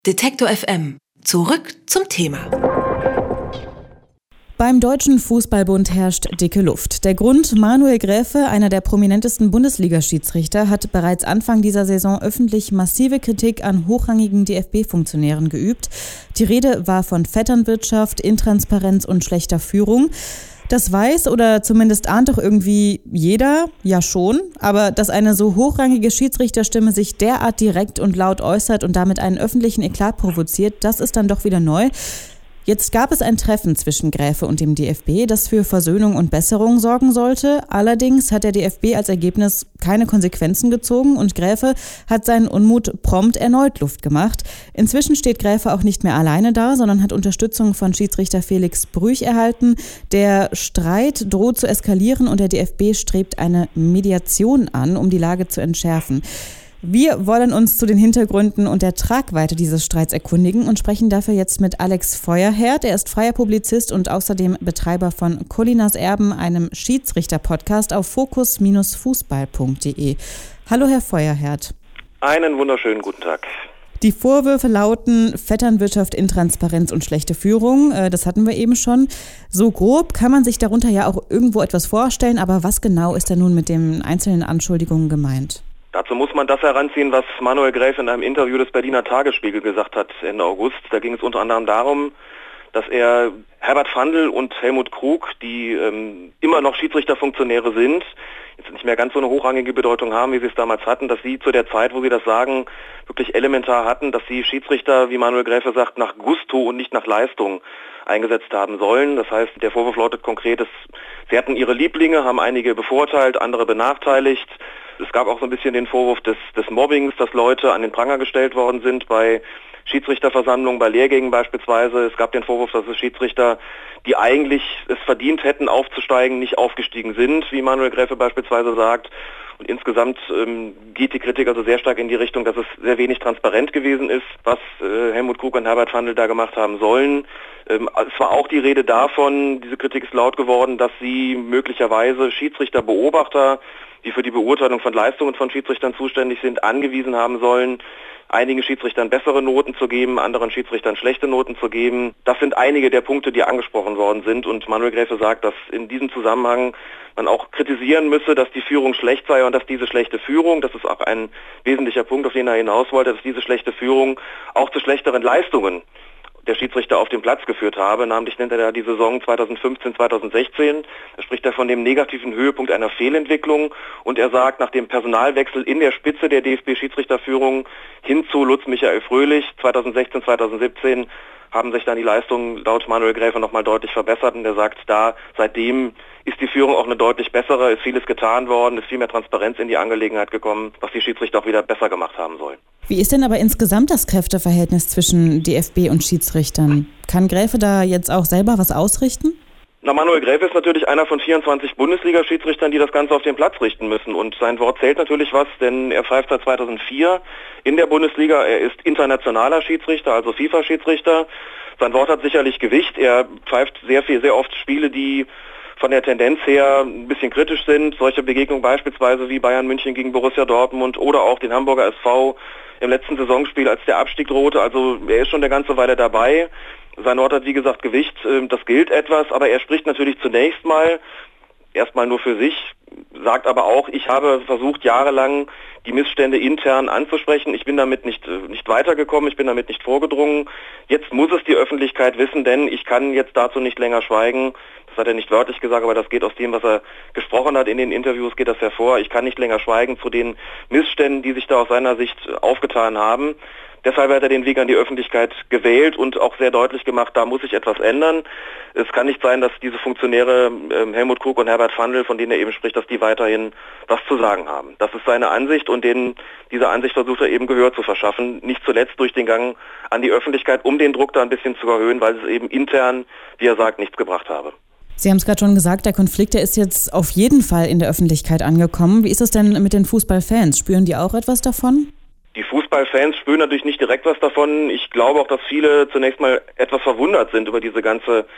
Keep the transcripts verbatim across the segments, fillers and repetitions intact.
Detektor F M. Zurück zum Thema. Beim Deutschen Fußballbund herrscht dicke Luft. Der Grund: Manuel Gräfe, einer der prominentesten Bundesliga-Schiedsrichter, hat bereits Anfang dieser Saison öffentlich massive Kritik an hochrangigen D F B-Funktionären geübt. Die Rede war von Vetternwirtschaft, Intransparenz und schlechter Führung. Das weiß oder zumindest ahnt doch irgendwie jeder, ja schon, aber dass eine so hochrangige Schiedsrichterstimme sich derart direkt und laut äußert und damit einen öffentlichen Eklat provoziert, das ist dann doch wieder neu. Jetzt gab es ein Treffen zwischen Gräfe und dem D F B, das für Versöhnung und Besserung sorgen sollte. Allerdings hat der D F B als Ergebnis keine Konsequenzen gezogen und Gräfe hat seinen Unmut prompt erneut Luft gemacht. Inzwischen steht Gräfe auch nicht mehr alleine da, sondern hat Unterstützung von Schiedsrichter Felix Brüch erhalten. Der Streit droht zu eskalieren und der D F B strebt eine Mediation an, um die Lage zu entschärfen. Wir wollen uns zu den Hintergründen und der Tragweite dieses Streits erkundigen und sprechen dafür jetzt mit Alex Feuerherd. Er ist freier Publizist und außerdem Betreiber von Colinas Erben, einem Schiedsrichter-Podcast auf fokus Fußball punkt de. Hallo, Herr Feuerherd. Einen wunderschönen guten Tag. Die Vorwürfe lauten Vetternwirtschaft, Intransparenz und schlechte Führung. Das hatten wir eben schon. So grob kann man sich darunter ja auch irgendwo etwas vorstellen, aber was genau ist denn nun mit den einzelnen Anschuldigungen gemeint? Dazu muss man das heranziehen, was Manuel Gräfe in einem Interview des Berliner Tagesspiegel gesagt hat Ende August. Da ging es unter anderem darum, dass er Herbert Fandl und Helmut Krug, die ähm, immer noch Schiedsrichterfunktionäre sind, jetzt nicht mehr ganz so eine hochrangige Bedeutung haben, wie sie es damals hatten, dass sie zu der Zeit, wo sie das sagen, wirklich elementar hatten, dass sie Schiedsrichter, wie Manuel Gräfe sagt, nach Gusto und nicht nach Leistung eingesetzt haben sollen. Das heißt, der Vorwurf lautet konkret, dass sie hatten ihre Lieblinge, haben einige bevorteilt, andere benachteiligt. Es gab auch so ein bisschen den Vorwurf des, des Mobbings, dass Leute an den Pranger gestellt worden sind bei Schiedsrichterversammlungen, bei Lehrgängen beispielsweise. Es gab den Vorwurf, dass es Schiedsrichter, die eigentlich es verdient hätten, aufzusteigen, nicht aufgestiegen sind, wie Manuel Gräfe beispielsweise sagt. Und insgesamt ähm, geht die Kritik also sehr stark in die Richtung, dass es sehr wenig transparent gewesen ist, was äh, Helmut Krug und Herbert Fandl da gemacht haben sollen. Ähm, es war auch die Rede davon, diese Kritik ist laut geworden, dass sie möglicherweise Schiedsrichterbeobachter, die für die Beurteilung von Leistungen von Schiedsrichtern zuständig sind, angewiesen haben sollen, einigen Schiedsrichtern bessere Noten zu geben, anderen Schiedsrichtern schlechte Noten zu geben. Das sind einige der Punkte, die angesprochen worden sind. Und Manuel Gräfe sagt, dass in diesem Zusammenhang man auch kritisieren müsse, dass die Führung schlecht sei und dass diese schlechte Führung, das ist auch ein wesentlicher Punkt, auf den er hinaus wollte, dass diese schlechte Führung auch zu schlechteren Leistungen der Schiedsrichter auf den Platz geführt habe. Namentlich nennt er da die Saison zweitausendfünfzehn zweitausendsechzehn. Da spricht er von dem negativen Höhepunkt einer Fehlentwicklung und er sagt, nach dem Personalwechsel in der Spitze der D F B-Schiedsrichterführung hin zu Lutz Michael Fröhlich zweitausendsechzehn zweitausendsiebzehn haben sich dann die Leistungen laut Manuel Gräfe nochmal deutlich verbessert und er sagt, da seitdem ist die Führung auch eine deutlich bessere, ist vieles getan worden, ist viel mehr Transparenz in die Angelegenheit gekommen, was die Schiedsrichter auch wieder besser gemacht haben sollen. Wie ist denn aber insgesamt das Kräfteverhältnis zwischen D F B und Schiedsrichtern? Kann Gräfe da jetzt auch selber was ausrichten? Na, Manuel Gräfe ist natürlich einer von vierundzwanzig Bundesliga-Schiedsrichtern, die das Ganze auf den Platz richten müssen. Und sein Wort zählt natürlich was, denn er pfeift seit zweitausendvier in der Bundesliga. Er ist internationaler Schiedsrichter, also FIFA-Schiedsrichter. Sein Wort hat sicherlich Gewicht. Er pfeift sehr viel, sehr oft Spiele, die von der Tendenz her ein bisschen kritisch sind. Solche Begegnungen beispielsweise wie Bayern München gegen Borussia Dortmund oder auch den Hamburger S V im letzten Saisonspiel, als der Abstieg drohte. Also er ist schon eine ganze Weile dabei. Sein Wort hat wie gesagt Gewicht, das gilt etwas, aber er spricht natürlich zunächst mal erstmal nur für sich, sagt aber auch, ich habe versucht jahrelang die Missstände intern anzusprechen, ich bin damit nicht, nicht weitergekommen, ich bin damit nicht vorgedrungen. Jetzt muss es die Öffentlichkeit wissen, denn ich kann jetzt dazu nicht länger schweigen. Das hat er nicht wörtlich gesagt, aber das geht aus dem, was er gesprochen hat in den Interviews, geht das hervor. Ich kann nicht länger schweigen zu den Missständen, die sich da aus seiner Sicht aufgetan haben. Deshalb hat er den Weg an die Öffentlichkeit gewählt und auch sehr deutlich gemacht, da muss sich etwas ändern. Es kann nicht sein, dass diese Funktionäre äh, Helmut Krug und Herbert Fandl, von denen er eben spricht, dass die weiterhin was zu sagen haben. Das ist seine Ansicht und denen, dieser Ansicht versucht er eben Gehör zu verschaffen. Nicht zuletzt durch den Gang an die Öffentlichkeit, um den Druck da ein bisschen zu erhöhen, weil es eben intern, wie er sagt, nichts gebracht habe. Sie haben es gerade schon gesagt, der Konflikt, der ist jetzt auf jeden Fall in der Öffentlichkeit angekommen. Wie ist es denn mit den Fußballfans? Spüren die auch etwas davon? Die Fußballfans spüren natürlich nicht direkt was davon. Ich glaube auch, dass viele zunächst mal etwas verwundert sind über diese ganze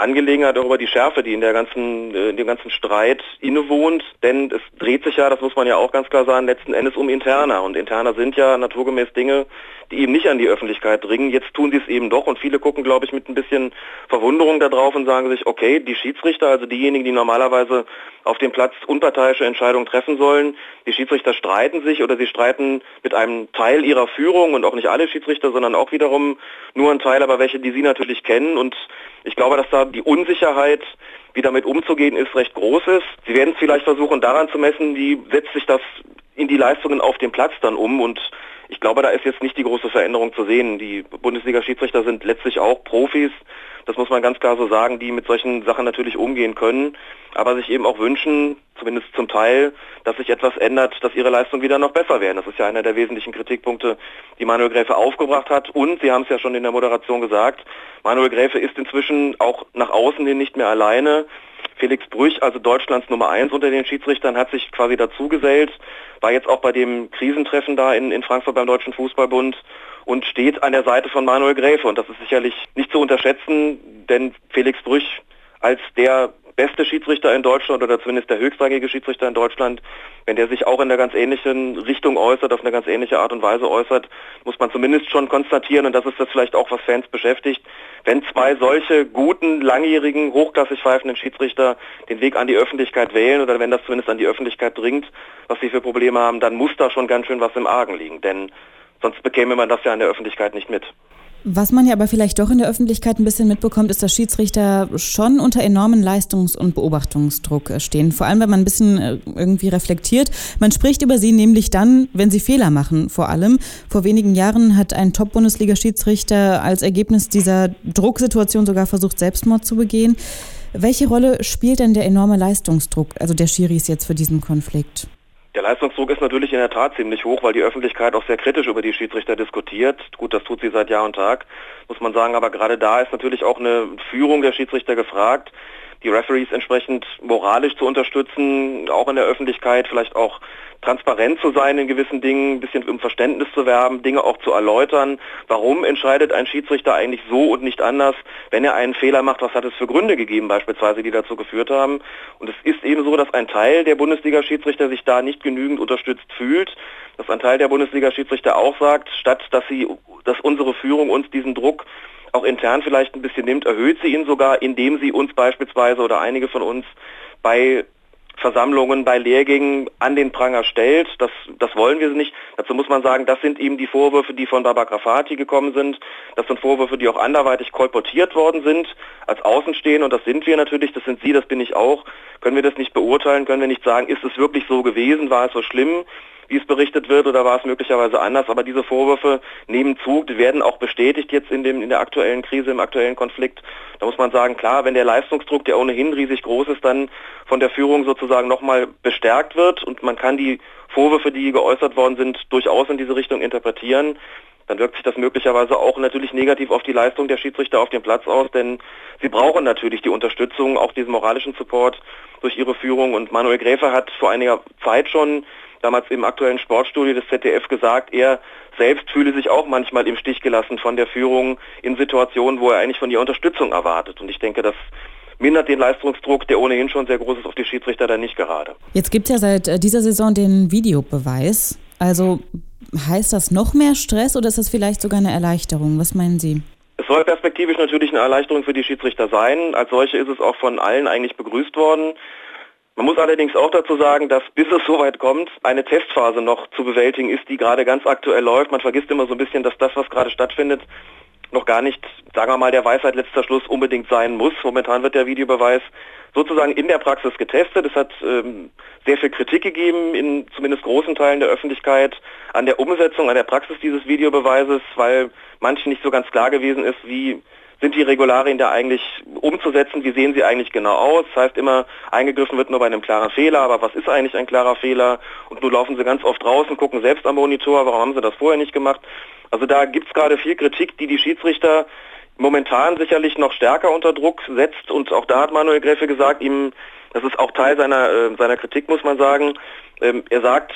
Angelegenheit auch über die Schärfe, die in der ganzen, in dem ganzen Streit innewohnt, denn es dreht sich ja, das muss man ja auch ganz klar sagen, letzten Endes um Interna und Interna sind ja naturgemäß Dinge, die eben nicht an die Öffentlichkeit dringen. Jetzt tun sie es eben doch und viele gucken, glaube ich, mit ein bisschen Verwunderung da drauf und sagen sich, okay, die Schiedsrichter, also diejenigen, die normalerweise auf dem Platz unparteiische Entscheidungen treffen sollen, die Schiedsrichter streiten sich oder sie streiten mit einem Teil ihrer Führung und auch nicht alle Schiedsrichter, sondern auch wiederum nur ein Teil, aber welche, die sie natürlich kennen und ich glaube, dass da die Unsicherheit, wie damit umzugehen ist, recht groß ist. Sie werden es vielleicht versuchen daran zu messen, wie setzt sich das in die Leistungen auf dem Platz dann um und ich glaube, da ist jetzt nicht die große Veränderung zu sehen. Die Bundesliga-Schiedsrichter sind letztlich auch Profis, das muss man ganz klar so sagen, die mit solchen Sachen natürlich umgehen können, aber sich eben auch wünschen, zumindest zum Teil, dass sich etwas ändert, dass ihre Leistungen wieder noch besser werden. Das ist ja einer der wesentlichen Kritikpunkte, die Manuel Gräfe aufgebracht hat. Und Sie haben es ja schon in der Moderation gesagt, Manuel Gräfe ist inzwischen auch nach außen hin nicht mehr alleine. Felix Brüch, also Deutschlands Nummer eins unter den Schiedsrichtern, hat sich quasi dazugesellt, war jetzt auch bei dem Krisentreffen da in, in Frankfurt beim Deutschen Fußballbund und steht an der Seite von Manuel Gräfe. Und das ist sicherlich nicht zu unterschätzen, denn Felix Brüch als der beste Schiedsrichter in Deutschland oder zumindest der höchstrangige Schiedsrichter in Deutschland, wenn der sich auch in einer ganz ähnlichen Richtung äußert, auf eine ganz ähnliche Art und Weise äußert, muss man zumindest schon konstatieren, und das ist das vielleicht auch, was Fans beschäftigt, wenn zwei solche guten, langjährigen, hochklassig pfeifenden Schiedsrichter den Weg an die Öffentlichkeit wählen oder wenn das zumindest an die Öffentlichkeit dringt, was sie für Probleme haben, dann muss da schon ganz schön was im Argen liegen, denn sonst bekäme man das ja in der Öffentlichkeit nicht mit. Was man ja aber vielleicht doch in der Öffentlichkeit ein bisschen mitbekommt, ist, dass Schiedsrichter schon unter enormen Leistungs- und Beobachtungsdruck stehen. Vor allem, wenn man ein bisschen irgendwie reflektiert. Man spricht über sie nämlich dann, wenn sie Fehler machen, vor allem. Vor wenigen Jahren hat ein Top-Bundesliga-Schiedsrichter als Ergebnis dieser Drucksituation sogar versucht, Selbstmord zu begehen. Welche Rolle spielt denn der enorme Leistungsdruck, also der Schiris jetzt für diesen Konflikt? Der Leistungsdruck ist natürlich in der Tat ziemlich hoch, weil die Öffentlichkeit auch sehr kritisch über die Schiedsrichter diskutiert. Gut, das tut sie seit Jahr und Tag, muss man sagen, aber gerade da ist natürlich auch eine Führung der Schiedsrichter gefragt, die Referees entsprechend moralisch zu unterstützen, auch in der Öffentlichkeit, vielleicht auch transparent zu sein in gewissen Dingen, ein bisschen um Verständnis zu werben, Dinge auch zu erläutern. Warum entscheidet ein Schiedsrichter eigentlich so und nicht anders, wenn er einen Fehler macht? Was hat es für Gründe gegeben beispielsweise, die dazu geführt haben? Und es ist eben so, dass ein Teil der Bundesliga-Schiedsrichter sich da nicht genügend unterstützt fühlt, dass ein Teil der Bundesliga-Schiedsrichter auch sagt, statt dass sie, dass unsere Führung uns diesen Druck auch intern vielleicht ein bisschen nimmt, erhöht sie ihn sogar, indem sie uns beispielsweise oder einige von uns bei Versammlungen, bei Lehrgängen an den Pranger stellt. Das, das wollen wir nicht. Dazu muss man sagen, das sind eben die Vorwürfe, die von Baba Grafati gekommen sind. Das sind Vorwürfe, die auch anderweitig kolportiert worden sind, als Außenstehende. Und das sind wir natürlich, das sind Sie, das bin ich auch. Können wir das nicht beurteilen, können wir nicht sagen, ist es wirklich so gewesen, war es so schlimm, wie es berichtet wird, oder war es möglicherweise anders, aber diese Vorwürfe nehmen zu, die werden auch bestätigt jetzt in dem in der aktuellen Krise, im aktuellen Konflikt. Da muss man sagen, klar, wenn der Leistungsdruck, der ohnehin riesig groß ist, dann von der Führung sozusagen nochmal bestärkt wird und man kann die Vorwürfe, die geäußert worden sind, durchaus in diese Richtung interpretieren, dann wirkt sich das möglicherweise auch natürlich negativ auf die Leistung der Schiedsrichter auf dem Platz aus, denn sie brauchen natürlich die Unterstützung, auch diesen moralischen Support durch ihre Führung. Und Manuel Gräfe hat vor einiger Zeit schon damals im aktuellen Sportstudio des Z D F gesagt, er selbst fühle sich auch manchmal im Stich gelassen von der Führung in Situationen, wo er eigentlich von ihr Unterstützung erwartet. Und ich denke, das mindert den Leistungsdruck, der ohnehin schon sehr groß ist, auf die Schiedsrichter dann nicht gerade. Jetzt gibt es ja seit dieser Saison den Videobeweis. Also heißt das noch mehr Stress oder ist das vielleicht sogar eine Erleichterung? Was meinen Sie? Es soll perspektivisch natürlich eine Erleichterung für die Schiedsrichter sein. Als solche ist es auch von allen eigentlich begrüßt worden. Man muss allerdings auch dazu sagen, dass bis es soweit kommt, eine Testphase noch zu bewältigen ist, die gerade ganz aktuell läuft. Man vergisst immer so ein bisschen, dass das, was gerade stattfindet, noch gar nicht, sagen wir mal, der Weisheit letzter Schluss unbedingt sein muss. Momentan wird der Videobeweis sozusagen in der Praxis getestet. Es hat ähm, sehr viel Kritik gegeben, in zumindest großen Teilen der Öffentlichkeit, an der Umsetzung, an der Praxis dieses Videobeweises, weil manchen nicht so ganz klar gewesen ist, wie sind die Regularien da eigentlich umzusetzen, wie sehen sie eigentlich genau aus? Das heißt immer, eingegriffen wird nur bei einem klaren Fehler, aber was ist eigentlich ein klarer Fehler? Und nun laufen sie ganz oft draußen, gucken selbst am Monitor, warum haben sie das vorher nicht gemacht? Also da gibt es gerade viel Kritik, die die Schiedsrichter momentan sicherlich noch stärker unter Druck setzt. Und auch da hat Manuel Gräfe gesagt, ihm, das ist auch Teil seiner, äh, seiner Kritik, muss man sagen, ähm, er sagt,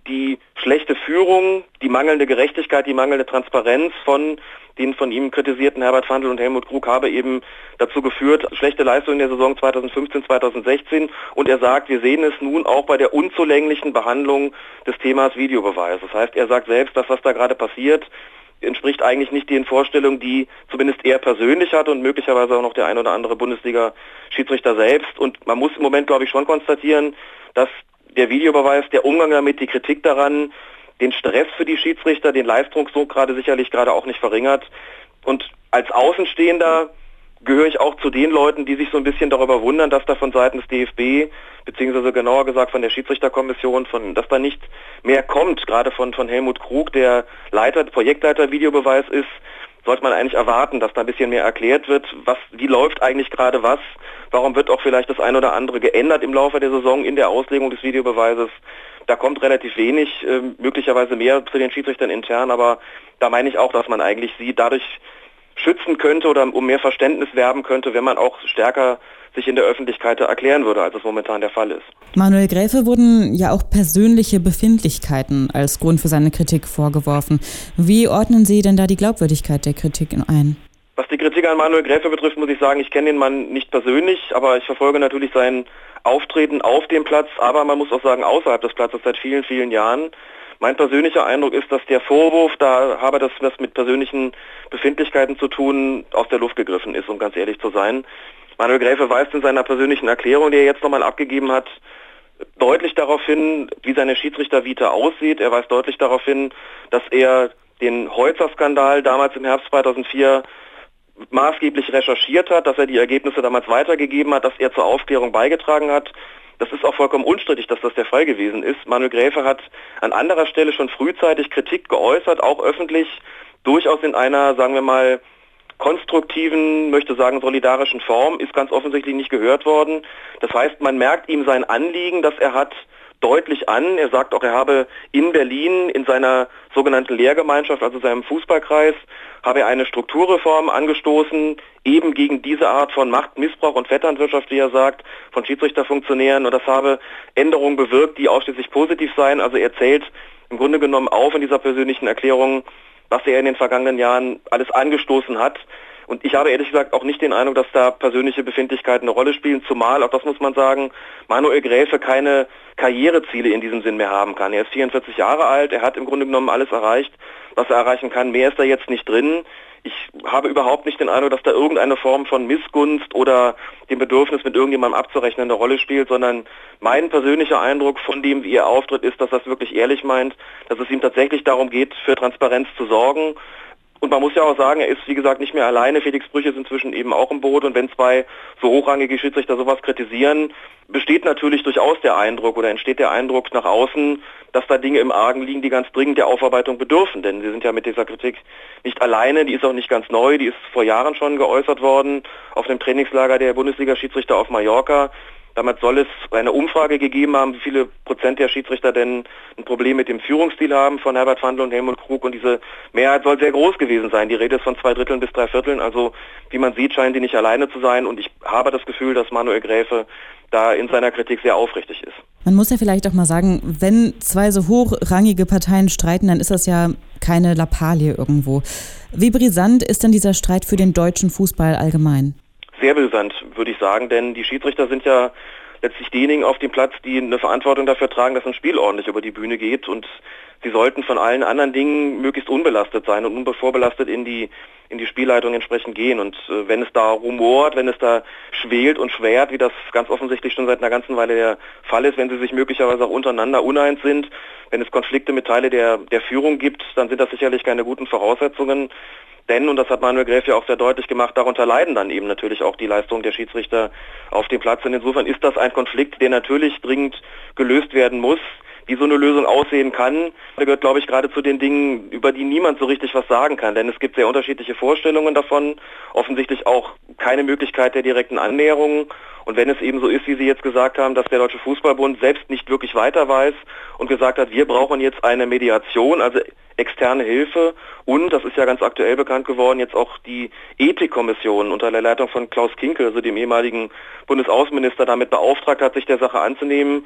die schlechte Führung, die mangelnde Gerechtigkeit, die mangelnde Transparenz von den von ihm kritisierten Herbert Fandl und Helmut Krug habe eben dazu geführt, schlechte Leistung in der Saison zweitausendfünfzehn zweitausendsechzehn. Und er sagt, wir sehen es nun auch bei der unzulänglichen Behandlung des Themas Videobeweis. Das heißt, er sagt selbst, dass was da gerade passiert, entspricht eigentlich nicht den Vorstellungen, die zumindest er persönlich hat und möglicherweise auch noch der ein oder andere Bundesliga-Schiedsrichter selbst. Und man muss im Moment, glaube ich, schon konstatieren, dass der Videobeweis, der Umgang damit, die Kritik daran, den Stress für die Schiedsrichter, den Leistungsdruck gerade sicherlich gerade auch nicht verringert. Und als Außenstehender gehöre ich auch zu den Leuten, die sich so ein bisschen darüber wundern, dass da von Seiten des D F B, beziehungsweise genauer gesagt von der Schiedsrichterkommission, von, dass da nicht mehr kommt, gerade von, von Helmut Krug, der Leiter, Projektleiter Videobeweis ist, sollte man eigentlich erwarten, dass da ein bisschen mehr erklärt wird, was, wie läuft eigentlich gerade was, warum wird auch vielleicht das ein oder andere geändert im Laufe der Saison in der Auslegung des Videobeweises. Da kommt relativ wenig, äh, möglicherweise mehr zu den Schiedsrichtern intern, aber da meine ich auch, dass man eigentlich sie dadurch schützen könnte oder um mehr Verständnis werben könnte, wenn man auch stärker sich in der Öffentlichkeit erklären würde, als es momentan der Fall ist. Manuel Gräfe wurden ja auch persönliche Befindlichkeiten als Grund für seine Kritik vorgeworfen. Wie ordnen Sie denn da die Glaubwürdigkeit der Kritik ein? Was die Kritik an Manuel Gräfe betrifft, muss ich sagen, ich kenne den Mann nicht persönlich, aber ich verfolge natürlich sein Auftreten auf dem Platz, aber man muss auch sagen, außerhalb des Platzes seit vielen, vielen Jahren. Mein persönlicher Eindruck ist, dass der Vorwurf, da habe das was mit persönlichen Befindlichkeiten zu tun, aus der Luft gegriffen ist, um ganz ehrlich zu sein. Manuel Gräfe weist in seiner persönlichen Erklärung, die er jetzt nochmal abgegeben hat, deutlich darauf hin, wie seine Schiedsrichtervita aussieht. Er weist deutlich darauf hin, dass er den Holzer-Skandal damals im Herbst zweitausendvier maßgeblich recherchiert hat, dass er die Ergebnisse damals weitergegeben hat, dass er zur Aufklärung beigetragen hat. Das ist auch vollkommen unstrittig, dass das der Fall gewesen ist. Manuel Gräfe hat an anderer Stelle schon frühzeitig Kritik geäußert, auch öffentlich, durchaus in einer, sagen wir mal, konstruktiven, möchte sagen solidarischen Form, ist ganz offensichtlich nicht gehört worden. Das heißt, man merkt ihm sein Anliegen, das er hat, deutlich an. Er sagt auch, er habe in Berlin in seiner sogenannten Lehrgemeinschaft, also seinem Fußballkreis, habe er eine Strukturreform angestoßen, eben gegen diese Art von Machtmissbrauch und Vetternwirtschaft, wie er sagt, von Schiedsrichterfunktionären. Und das habe Änderungen bewirkt, die ausschließlich positiv seien. Also er zählt im Grunde genommen auf in dieser persönlichen Erklärung, was er in den vergangenen Jahren alles angestoßen hat. Und ich habe ehrlich gesagt auch nicht den Eindruck, dass da persönliche Befindlichkeiten eine Rolle spielen, zumal, auch das muss man sagen, Manuel Gräfe keine Karriereziele in diesem Sinn mehr haben kann. Er ist vierundvierzig Jahre alt, er hat im Grunde genommen alles erreicht, was er erreichen kann. Mehr ist da jetzt nicht drin. Ich habe überhaupt nicht den Eindruck, dass da irgendeine Form von Missgunst oder dem Bedürfnis, mit irgendjemandem abzurechnen, eine Rolle spielt, sondern mein persönlicher Eindruck von dem, wie er auftritt, ist, dass er es wirklich ehrlich meint, dass es ihm tatsächlich darum geht, für Transparenz zu sorgen. Und man muss ja auch sagen, er ist, wie gesagt, nicht mehr alleine. Felix Brüch ist inzwischen eben auch im Boot. Und wenn zwei so hochrangige Schiedsrichter sowas kritisieren, besteht natürlich durchaus der Eindruck oder entsteht der Eindruck nach außen, dass da Dinge im Argen liegen, die ganz dringend der Aufarbeitung bedürfen. Denn sie sind ja mit dieser Kritik nicht alleine, die ist auch nicht ganz neu, die ist vor Jahren schon geäußert worden auf dem Trainingslager der Bundesliga-Schiedsrichter auf Mallorca. Damals soll es eine Umfrage gegeben haben, wie viele Prozent der Schiedsrichter denn ein Problem mit dem Führungsstil haben von Herbert Fandl und Helmut Krug. Und diese Mehrheit soll sehr groß gewesen sein. Die Rede ist von zwei Dritteln bis drei Vierteln. Also wie man sieht, scheinen die nicht alleine zu sein. Und ich habe das Gefühl, dass Manuel Gräfe da in seiner Kritik sehr aufrichtig ist. Man muss ja vielleicht auch mal sagen, wenn zwei so hochrangige Parteien streiten, dann ist das ja keine Lappalie irgendwo. Wie brisant ist denn dieser Streit für den deutschen Fußball allgemein? Sehr brisant, würde ich sagen, denn die Schiedsrichter sind ja letztlich diejenigen auf dem Platz, die eine Verantwortung dafür tragen, dass ein Spiel ordentlich über die Bühne geht, und sie sollten von allen anderen Dingen möglichst unbelastet sein und unvorbelastet in die in die Spielleitung entsprechend gehen. Und äh, wenn es da rumort, wenn es da schwelt und schwert, wie das ganz offensichtlich schon seit einer ganzen Weile der Fall ist, wenn sie sich möglicherweise auch untereinander uneins sind, wenn es Konflikte mit Teile der der Führung gibt, dann sind das sicherlich keine guten Voraussetzungen. Denn, und das hat Manuel Gräfe ja auch sehr deutlich gemacht, darunter leiden dann eben natürlich auch die Leistungen der Schiedsrichter auf dem Platz. Und insofern ist das ein Konflikt, der natürlich dringend gelöst werden muss. Wie so eine Lösung aussehen kann, da gehört, glaube ich, gerade zu den Dingen, über die niemand so richtig was sagen kann. Denn es gibt sehr unterschiedliche Vorstellungen davon, offensichtlich auch keine Möglichkeit der direkten Annäherung. Und wenn es eben so ist, wie Sie jetzt gesagt haben, dass der Deutsche Fußballbund selbst nicht wirklich weiter weiß und gesagt hat, wir brauchen jetzt eine Mediation, also externe Hilfe, und, das ist ja ganz aktuell bekannt geworden, jetzt auch die Ethikkommission unter der Leitung von Klaus Kinkel, also dem ehemaligen Bundesaußenminister, damit beauftragt hat, sich der Sache anzunehmen,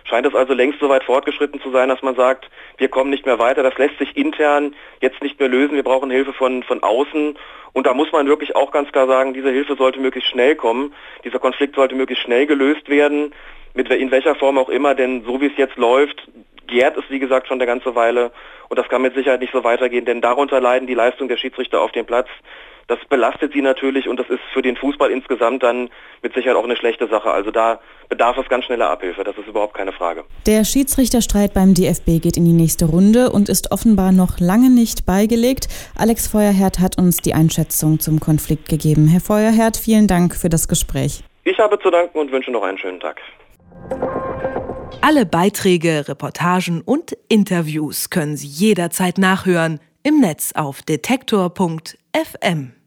scheint es also längst so weit fortgeschritten zu sein, dass man sagt, wir kommen nicht mehr weiter, das lässt sich intern jetzt nicht mehr lösen, wir brauchen Hilfe von, von außen. Und da muss man wirklich auch ganz klar sagen, diese Hilfe sollte möglichst schnell kommen, dieser Konflikt sollte möglichst schnell gelöst werden, mit in welcher Form auch immer, denn so wie es jetzt läuft, gärt es wie gesagt schon eine ganze Weile und das kann mit Sicherheit nicht so weitergehen, denn darunter leiden die Leistungen der Schiedsrichter auf dem Platz. Das belastet sie natürlich und das ist für den Fußball insgesamt dann mit Sicherheit auch eine schlechte Sache. Also da bedarf es ganz schneller Abhilfe, das ist überhaupt keine Frage. Der Schiedsrichterstreit beim D F B geht in die nächste Runde und ist offenbar noch lange nicht beigelegt. Alex Feuerherd hat uns die Einschätzung zum Konflikt gegeben. Herr Feuerherd, vielen Dank für das Gespräch. Ich habe zu danken und wünsche noch einen schönen Tag. Alle Beiträge, Reportagen und Interviews können Sie jederzeit nachhören im Netz auf detektor punkt f m.